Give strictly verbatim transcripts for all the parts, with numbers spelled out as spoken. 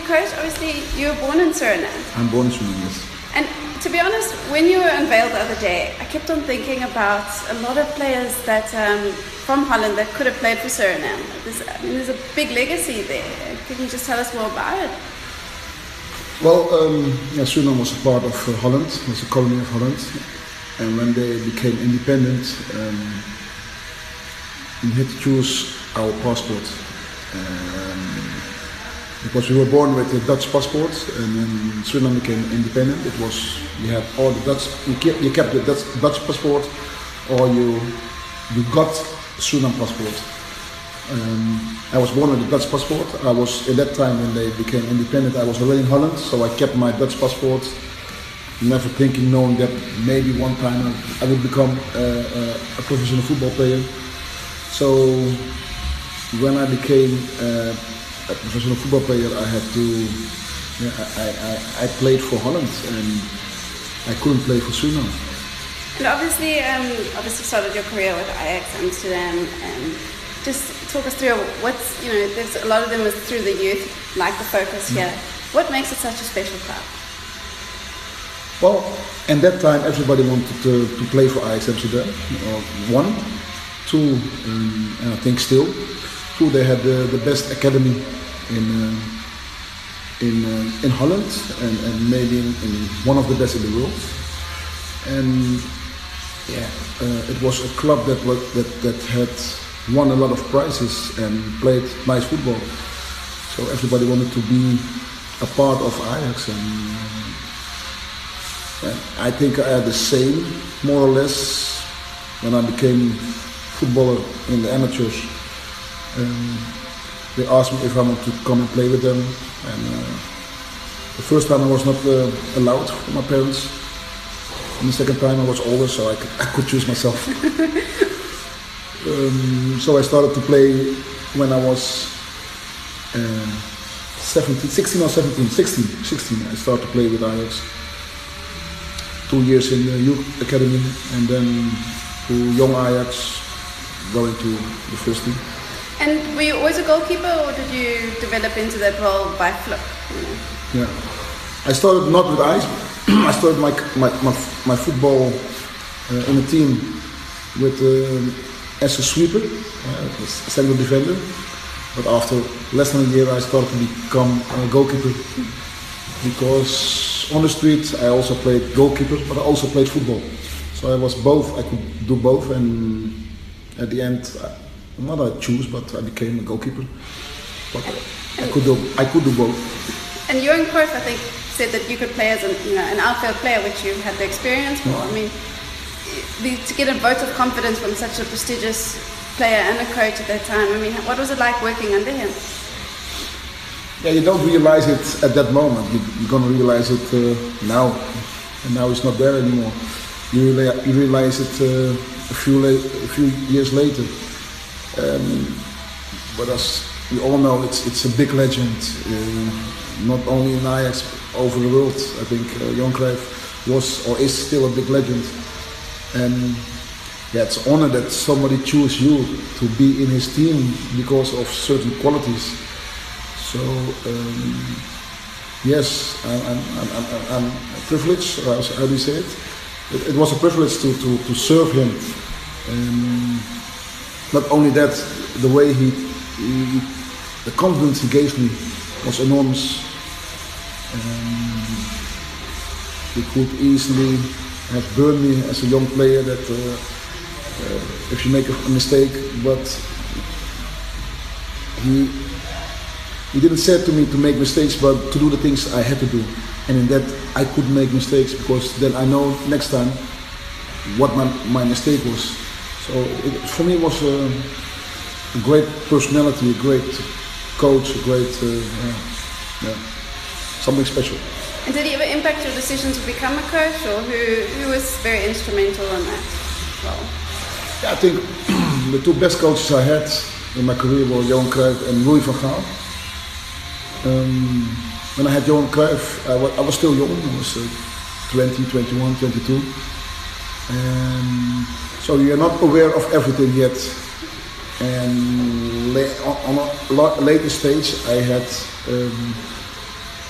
coach, obviously you were born in Suriname. I'm born in Suriname, yes. And to be honest, when you were unveiled the other day, I kept on thinking about a lot of players that um, from Holland that could have played for Suriname. There's, I mean, there's a big legacy there. Can you just tell us more about it? Well, um, yeah, Suriname was a part of uh, Holland, it was a colony of Holland. And when they became independent, um, we had to choose our passport. Um, because we were born with a Dutch passport, and when Suriname became independent, it was you had all the Dutch, you kept, you kept the Dutch, Dutch passport, or you you got Suriname passport. Um, I was born with a Dutch passport. I was at that time when they became independent. I was already in Holland, so I kept my Dutch passport. Never thinking, knowing that maybe one time I would become uh, uh, a professional football player. So when I became uh, a professional football player, I had to. Yeah, I, I, I played for Holland, and I couldn't play for Suriname. And obviously, um, obviously started your career with Ajax Amsterdam, and just talk us through what's you know. There's a lot of them was through the youth, like the focus here. Mm. What makes it such a special club? Well, at that time, everybody wanted to, to play for Ajax Amsterdam. Uh, one, two, um, and I think still, two. They had the, the best academy in uh, in uh, in Holland, and, and maybe in, in one of the best in the world. And yeah, uh, it was a club that was, that that had won a lot of prizes and played nice football. So everybody wanted to be a part of Ajax, and. I think I had the same, more or less, when I became footballer in the amateurs. Um, they asked me if I wanted to come and play with them. And uh, the first time I was not uh, allowed from my parents. And the second time I was older, so I could, I could choose myself. um, so I started to play when I was uh, seventeen, sixteen or seventeen, sixteen, sixteen. I started to play with Ajax. Two years in the youth academy, and then to young Ajax, going to the first team. And were you always a goalkeeper, or did you develop into that role by fluke? Yeah, I started not with Ajax. I started my my my, my football uh, in a team with uh, as a sweeper, uh, a central defender. But after less than a year, I started to become a goalkeeper because. On the street, I also played goalkeeper, but I also played football. So I was both. I could do both, and at the end, not I choose, but I became a goalkeeper. But I could do. I could do both. And Johan Cruyff, I think, said that you could play as an, you know, an outfield player, which you had the experience for. I mean, the, to get a vote of confidence from such a prestigious player and a coach at that time. I mean, what was it like working under him? Yeah, you don't realize it at that moment. You, you're gonna realize it uh, now, and now it's not there anymore. You, reali- you realize it uh, a few la- a few years later. Um, but as we all know, it's it's a big legend, uh, not only in Ajax, over the world. I think uh, Johan Cruyff was or is still a big legend, and yeah, it's an honor that somebody choose you to be in his team because of certain qualities. So um, yes, I'm, I'm, I'm, I'm privileged. How do you say it? It, it was a privilege to, to, to serve him. Um, not only that, the way he, he, the confidence he gave me was enormous. Um, he could easily have burned me as a young player. That uh, uh, if you make a mistake, but he. He didn't say to me to make mistakes, but to do the things I had to do. And in that, I could make mistakes because then I know next time what my, my mistake was. So it, for me, it was a, a great personality, a great coach, a great, uh, uh, yeah, something special. And did he ever impact your decision to become a coach, or who, who was very instrumental in that role? Yeah, I think the two best coaches I had in my career were Johan Cruyff and Louis van Gaal. Um, when I had Johan Cruyff, I was, I was still young. I was uh, twenty, twenty-one, twenty-two. Um, so you're not aware of everything yet. And la- on a later stage, I had um,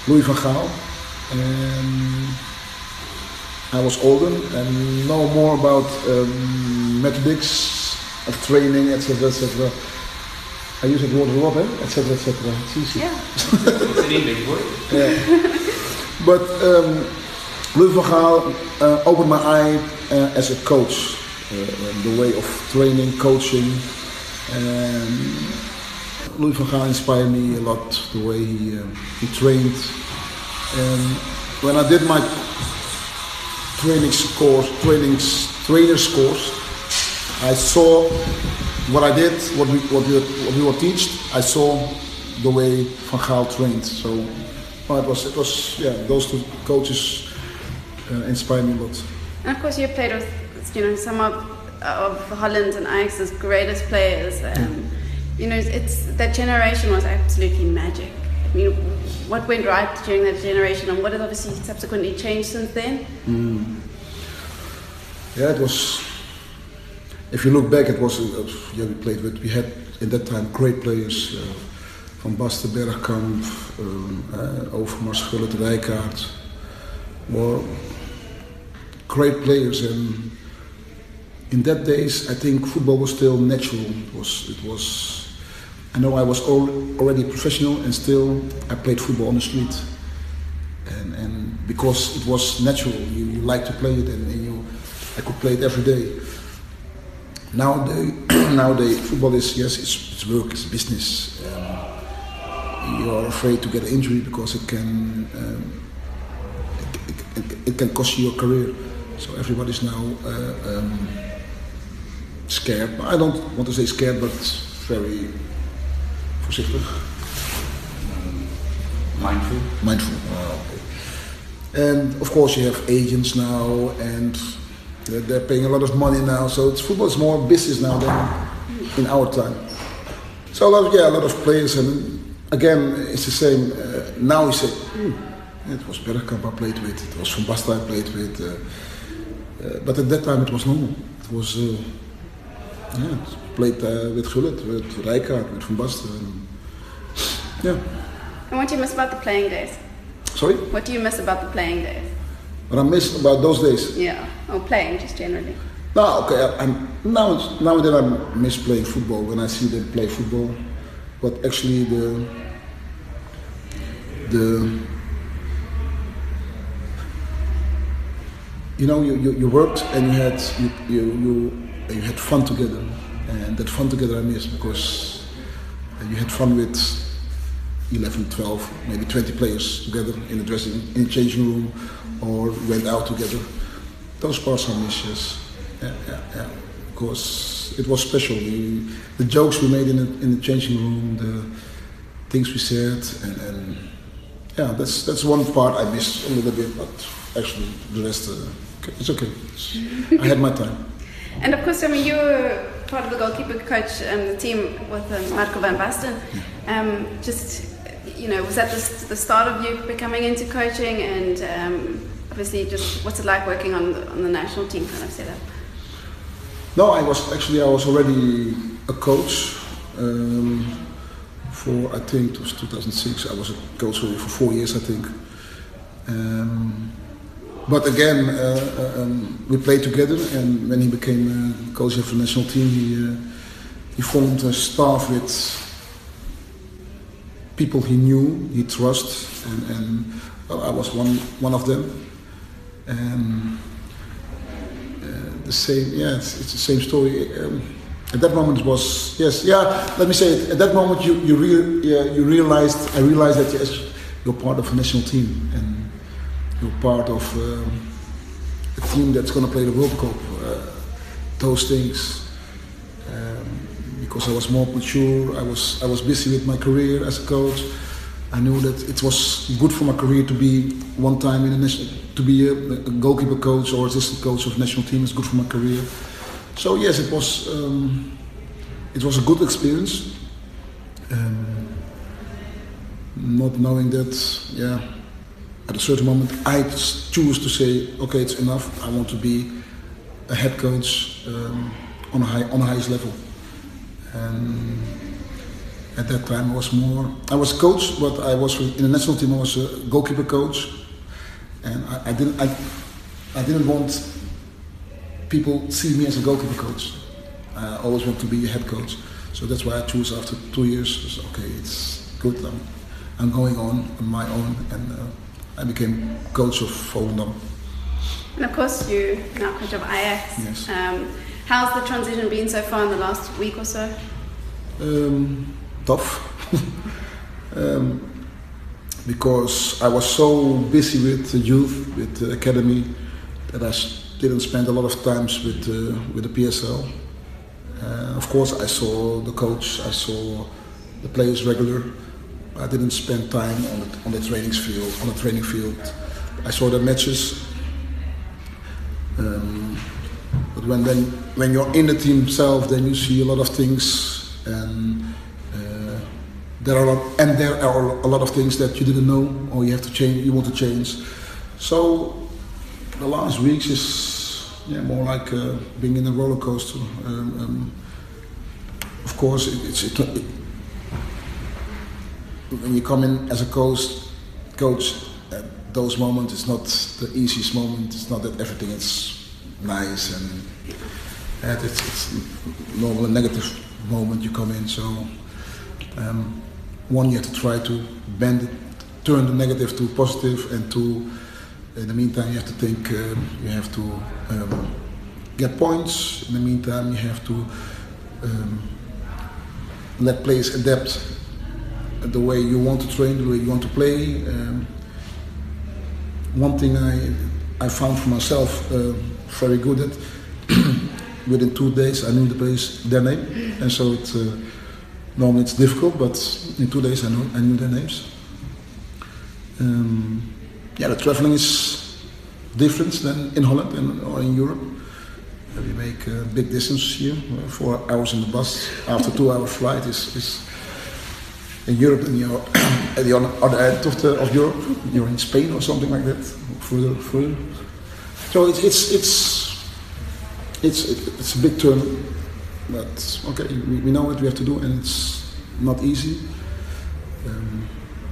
Louis van Gaal. And I was older and know more about um, methods of training, et cetera, et cetera. I use that word a lot, eh? et cetera, et cetera. It's easy. Yeah. It's an English word. Yeah. But um, Louis van Gaal uh, opened my eye uh, as a coach, uh, the way of training, coaching. And Louis van Gaal inspired me a lot, the way he, uh, he trained. And when I did my training course, trainings, trainer's course, I saw what I did, what we, what we, what we were taught. I saw the way Van Gaal trained. So well, it was, it was, yeah, those two coaches uh, inspired me a lot. And of course, you played with, you know, some of, of Holland and Ajax's greatest players. Um, you know, it's that generation was absolutely magic. I mean, what went right during that generation, and what has obviously subsequently changed since then? Mm. Yeah, it was. If you look back, it was. Uh, yeah, we played with. We had in that time great players, uh, Van Basten, Bergkamp, um, uh, Overmars, Gullit, Rijkaard. Were great players, and in that days, I think football was still natural. It was. It was. I know I was already professional, and still I played football on the street. And, and because it was natural, you, you like to play it, and, and you, I could play it every day. Nowadays, nowadays football is, yes, it's, it's work, it's business. Um, you are afraid to get an injury because it can, um, it, it, it can cost you your career. So everybody's now uh, um, scared. I don't want to say scared, but very voorzichtig. Mindful. Mindful. Oh, okay. And of course, you have agents now, and they're, they're paying a lot of money now. So it's, football is more business now than in our time. So a lot of, yeah, a lot of players, and again, it's the same. Uh, now you say, hmm, it was Bergkamp I played with, it was Van Basten I played with, uh, uh, but at that time it was normal. It was. Uh, Yeah, played uh, with Gullit, with Rijkaard, with Van Basten. Yeah. And what do you miss about the playing days? Sorry? What do you miss about the playing days? What I miss about those days? Yeah, or playing just generally. No, okay. I, I'm, now, now and then I miss playing football when I see them play football. But actually, the the you know you, you, you worked and you had you you. you You had fun together, and that fun together I miss, because you had fun with eleven, twelve, maybe twenty players together in the dressing, in the changing room, or went out together. Those parts I miss, yes. Yeah, yeah, yeah. Because it was special. The, the jokes we made in the, in the changing room, the things we said, and, and yeah, that's that's one part I miss a little bit, but actually the rest, uh, it's okay. It's, I had my time. And of course, I mean, you were part of the goalkeeper coach and the team with um, Marco van Basten. Um, just, you know, was that the, the start of you becoming into coaching? And um, obviously, just what's it like working on the, on the national team kind of setup? No, I was actually I was already a coach um, for I think it was two thousand six. I was a coach for four years, I think. Um, But again, uh, um, we played together, and when he became uh, coach of the national team, he, uh, he formed a staff with people he knew, he trusted, and, and well, I was one one of them. And uh, the same, yeah, it's, it's the same story. Um, at that moment, it was yes, yeah. Let me say it. At that moment, you you, re- yeah, you realized, I realized that yes, you're part of a national team, and you're part of um, a team that's going to play the World Cup. Uh, those things, um, because I was more mature, I was I was busy with my career as a coach. I knew that it was good for my career to be one time in a national, to be a, a goalkeeper coach or assistant coach of national team. It's good for my career. So yes, it was um, it was a good experience. Um, not knowing that, yeah. At a certain moment, I choose to say, okay, it's enough. I want to be a head coach um, on a high, on the highest level. And At that time, I was more. I was coach, but I was in the national team. I was a goalkeeper coach, and I, I didn't. I, I didn't want people to see me as a goalkeeper coach. I always want to be a head coach, so that's why I chose after two years. So, okay, it's good. I'm, I'm going on on my own, and uh, I became coach of Volendam. And of course, you now coach of Ajax. Yes. Um, how's the transition been so far in the last week or so? Um, tough, um, because I was so busy with the youth, with the academy, that I s- didn't spend a lot of times with uh, with the P S L. Uh, of course, I saw the coach, I saw the players regular. I didn't spend time on the, on the training field. On the training field, I saw the matches. Um, but when then when you're in the team itself, then you see a lot of things, and uh, there are a lot, and there are a lot of things that you didn't know, or you have to change. You want to change. So the last weeks is yeah, more like uh, being in a roller coaster. Um, um, of course, it, it's it, it, when you come in as a coach, coach. At those moments, it's not the easiest moment. It's not that everything is nice and uh, it's, it's normal a negative moment you come in. So um, one, you have to try to bend it, turn the negative to positive, and to in the meantime you have to think. Um, you have to um, get points. In the meantime, you have to um, let players adapt the way you want to train, the way you want to play. Um, One thing I I found for myself uh, very good at, within two days I knew the players, their name, and so it, uh, normally it's difficult, but in two days I knew, I knew their names. Um, yeah, the traveling is different than in Holland and, or in Europe. Uh, we make a big distance here, uh, four hours in the bus after two hour flight is, is in Europe, and you're at the other end of, the, of Europe, you're in Spain or something like that, further, further. So it's it's it's it's it's a big turn, but okay, we, we know what we have to do, and it's not easy. Um,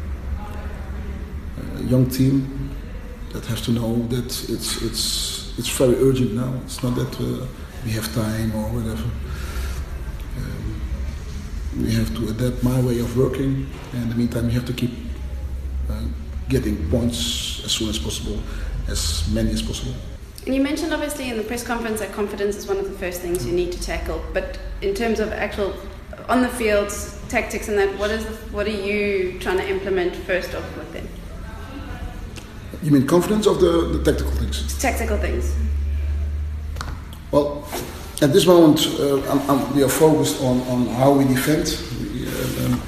a young team that has to know that it's it's it's very urgent now. It's not that uh, we have time or whatever. Um, We have to adapt my way of working, and in the meantime, we have to keep uh, getting points as soon as possible, as many as possible. And you mentioned obviously in the press conference that confidence is one of the first things you need to tackle. But in terms of actual on the field tactics and that, what is the, what are you trying to implement first off with them? You mean confidence of the, the tactical things? Tactical things. Well, at this moment, uh, I'm, I'm, we are focused on, on how we defend. We, uh, um,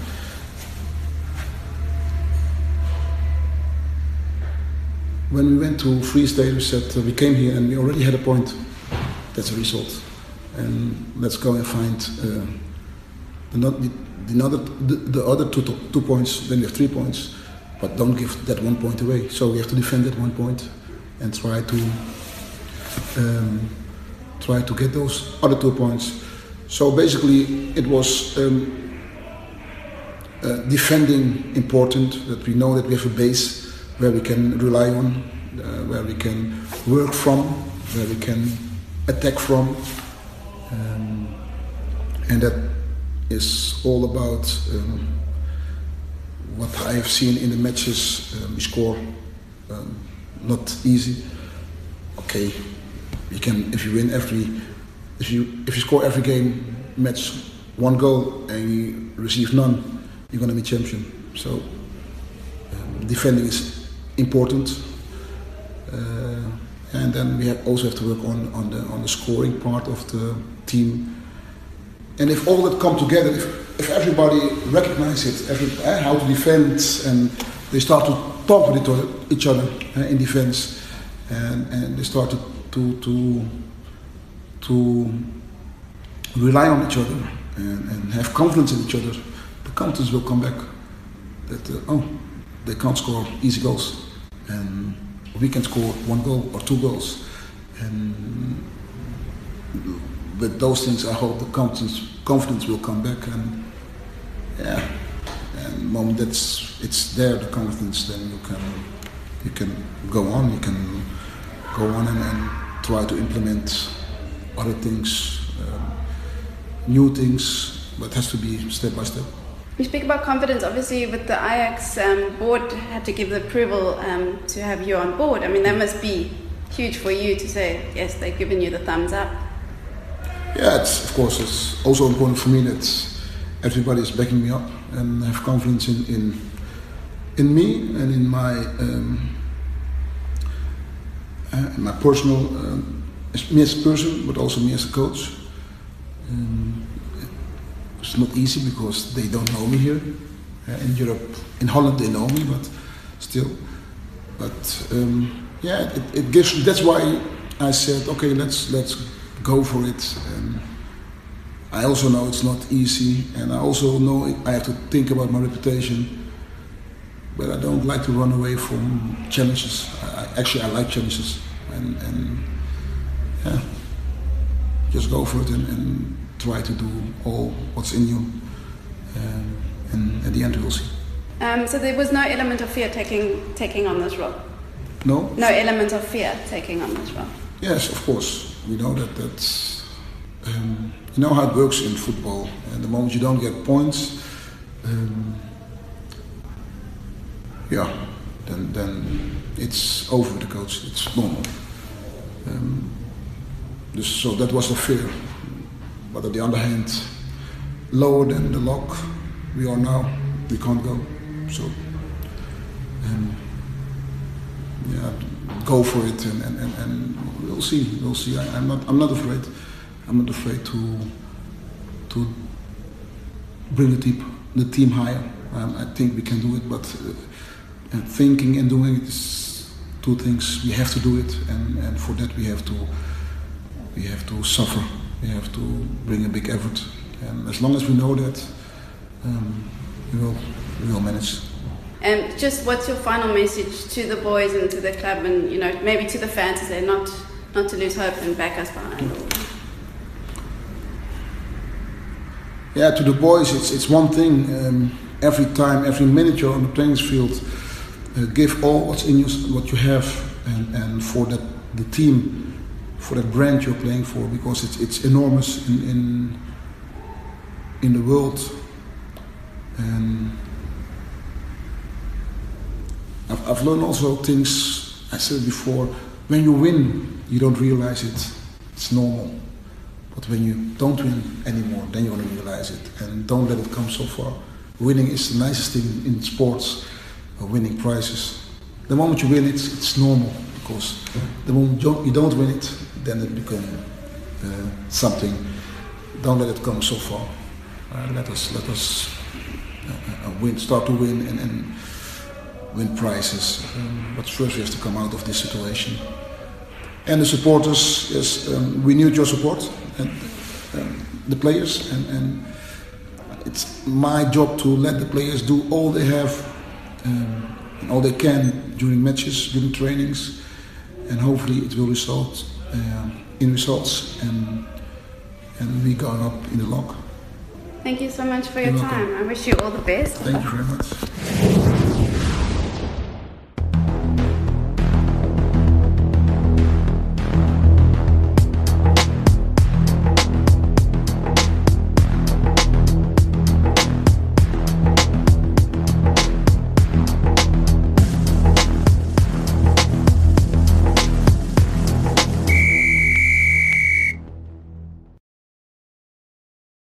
when we went to Free State, we said uh, we came here and we already had a point. That's a result, and let's go and find uh, the, not, the, the, other, the, the other two, two points. Then we have three points, but don't give that one point away. So we have to defend that one point and try to. Um, try to get those other two points. So basically it was um, uh, defending important, that we know that we have a base where we can rely on, uh, where we can work from, where we can attack from. Um, and that is all about um, what I have seen in the matches. Um, we score um, not easy. Okay. You can, if you win every, if you if you score every game match one goal and you receive none, you're going to be champion. So um, defending is important, uh, and then we have also have to work on on the on the scoring part of the team. And if all that come together, if if everybody recognizes it, every, uh, how to defend, and they start to talk with each other, each other uh, in defense, and and they start to. To, to to rely on each other and, and have confidence in each other, the confidence will come back. That uh, oh, they can't score easy goals, and we can score one goal or two goals, and with those things, I hope the confidence confidence will come back, and yeah, and the moment that's it's there, the confidence, then you can you can go on, you can go on and, and try to implement other things, um, new things, but it has to be step by step. You speak about confidence. Obviously, with the Ajax um, board had to give the approval um, to have you on board. I mean, that must be huge for you to say, yes, they've given you the thumbs up. Yeah, it's, of course, it's also important for me that everybody is backing me up and have confidence in in, in me and in my um, uh, in my personal, um, me as a person, but also me as a coach. Um, it's not easy because they don't know me here uh, in Europe. In Holland, they know me, but still. But um, yeah, it, it gives. That's why I said, okay, let's let's. go for it. And I also know it's not easy, and I also know I have to think about my reputation, but I don't like to run away from challenges. I, actually, I like challenges, and, and yeah, just go for it and, and try to do all what's in you, um, and at the end we'll see. Um, so there was no element of fear taking taking on this role? No? No element of fear taking on this role? Yes, of course. We know that that's, um, you know how it works in football. And the moment you don't get points, um, yeah, then then it's over with the coach. It's normal. Um, dus, so that was the fear. But on the other hand, lower than the lock we are now, we can't go. So, um, yeah, go for it, and, and, and, and we'll see. We'll see. I, I'm not. I'm not afraid. I'm not afraid to to bring the team the team higher. Um, I think we can do it, but uh, and thinking and doing it is two things. We have to do it, and, and for that we have to we have to suffer. We have to bring a big effort, and as long as we know that, um, we will we will manage. And just what's your final message to the boys and to the club, and you know maybe to the fans to say not not to lose hope and back us behind? Yeah, to the boys, it's it's one thing. Um, every time, every minute you're on the training field, uh, give all what's in you, what you have, and, and for that the team, for that brand you're playing for, because it's it's enormous in in, in the world. And I've, I've learned also things. I said before, when you win, you don't realize it. It's normal. But when you don't win anymore, then you're going to realize it. And don't let it come so far. Winning is the nicest thing in sports, uh, winning prizes. The moment you win, it's, it's normal. Because the moment you don't, you don't win it, then it becomes uh, something. Don't let it come so far. Uh, let us let us uh, uh, win, start to win and, and win prizes. Um, but first we have to come out of this situation. And the supporters, yes, um, we need your support, and um, the players, and, and it's my job to let the players do all they have um, and all they can during matches, during trainings, and hopefully it will result uh, in results, and and we going up in the log. Thank you so much for your You're time. welcome. I wish you all the best. Thank you very much.